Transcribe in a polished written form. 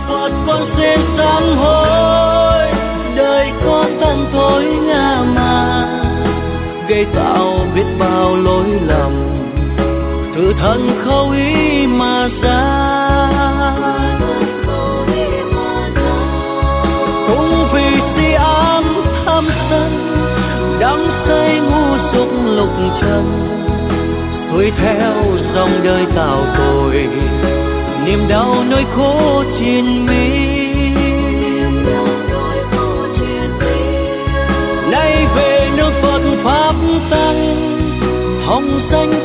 Phật con xin sám hối, đời con thân thối ngã mạn, gây tạo biết bao lỗi lầm, tự thân khâu ý mà ra. Cũng vì si ám tham sân, đắm say ngu dục lục trần, xuôi theo dòng đời tạo tội, niềm đau nỗi khổ triền miên. Nay về nước Phật pháp tăng, hồng danh